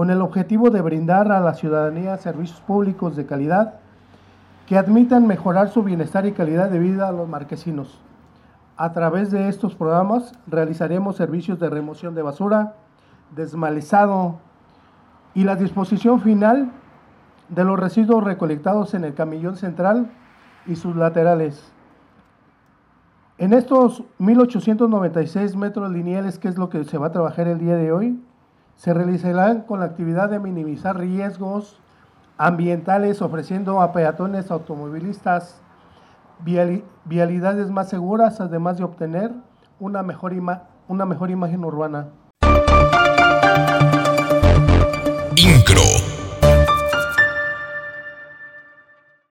con el objetivo de brindar a la ciudadanía servicios públicos de calidad que admitan mejorar su bienestar y calidad de vida a los marquesinos. A través de estos programas realizaremos servicios de remoción de basura, desmalezado y la disposición final de los residuos recolectados en el camellón central y sus laterales. En estos 1,896 metros lineales, que es lo que se va a trabajar el día de hoy, se realizarán con la actividad de minimizar riesgos ambientales, ofreciendo a peatones, automovilistas, vialidades más seguras, además de obtener una mejor imagen urbana. INCRO